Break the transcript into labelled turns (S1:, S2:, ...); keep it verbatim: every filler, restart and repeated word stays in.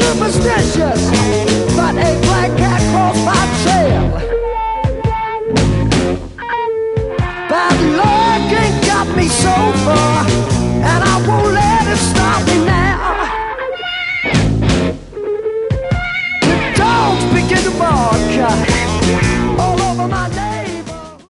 S1: superstitious, but a black cat crossed my trail. Bad luck ain't got me so far.